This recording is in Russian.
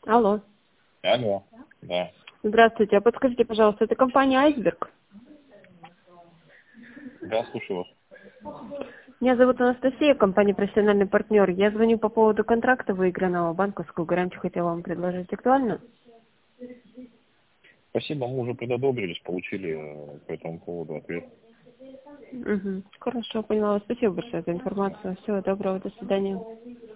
Алло. Алло, да. Здравствуйте. А подскажите, пожалуйста, это компания «Айсберг»? Да, слушаю вас. Меня зовут Анастасия, компания «Профессиональный партнер». Я звоню по поводу контракта выигранного, банковскую гарантию хотела вам предложить. Актуально? Спасибо, мы уже предодобрились, получили по этому поводу ответ. Угу. Хорошо, поняла. Спасибо большое за информацию. Всего доброго, до свидания.